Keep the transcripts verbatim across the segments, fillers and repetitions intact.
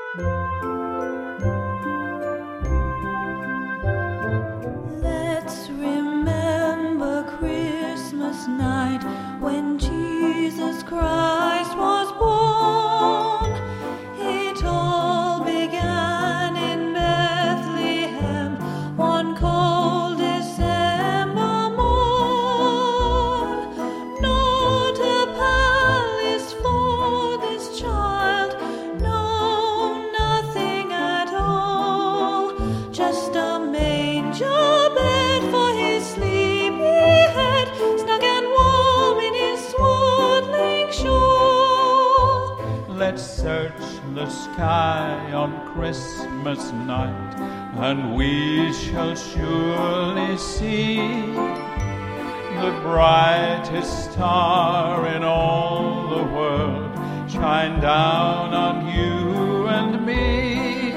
Let's remember Christmas night when Jesus Christ was born. It all began in Bethlehem one cold December morn. Not a palace for this child, no, nothing at all, just a manger bed for his sleepy head, snug and warm in his swaddling shawl. Let's search the sky on Christmas night, and we shall surely see the brightest star in all the world shine down on you and me.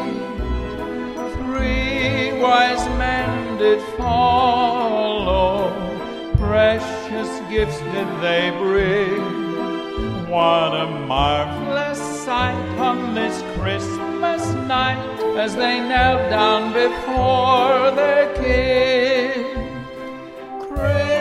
Three wise men did follow, precious gifts did they bring. What a marvelous sight on this Christmas night as they knelt down before their King. Christmas